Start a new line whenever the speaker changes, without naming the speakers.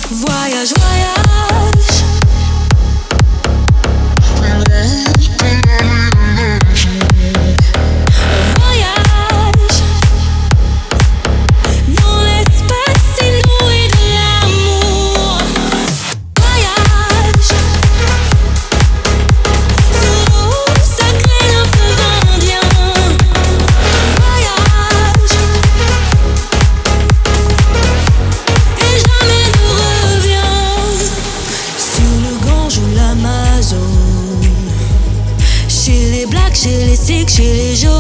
Voyage, voyage. Voyage dans l'espace inouï de l'amour. Voyage sur l'eau sacrée d'un fleuve indien. Voyage et jamais ne revient. Sur le Gange ou l'Amazone, chez les Blacks, chez les Sikhs, chez les Jaunes.